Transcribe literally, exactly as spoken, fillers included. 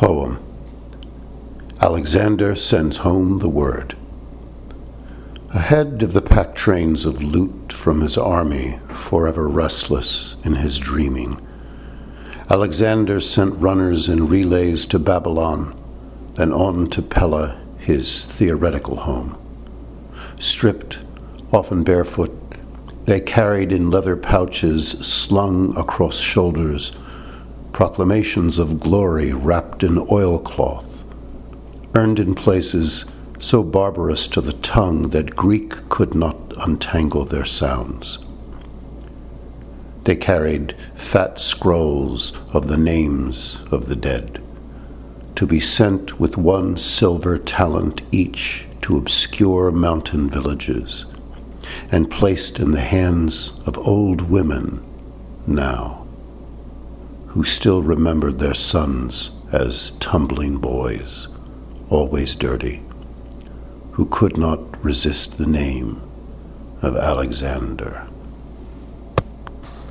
Poem. Alexander sends home the word. Ahead of the pack trains of loot from his army, forever restless in his dreaming, Alexander sent runners in relays to Babylon, then on to Pella, his theoretical home. Stripped, often barefoot, they carried in leather pouches slung across shoulders proclamations of glory wrapped in oilcloth, earned in places so barbarous to the tongue that Greek could not untangle their sounds. They carried fat scrolls of the names of the dead, to be sent with one silver talent each to obscure mountain villages, and placed in the hands of old women now, who still remembered their sons as tumbling boys, always dirty, who could not resist the name of Alexander.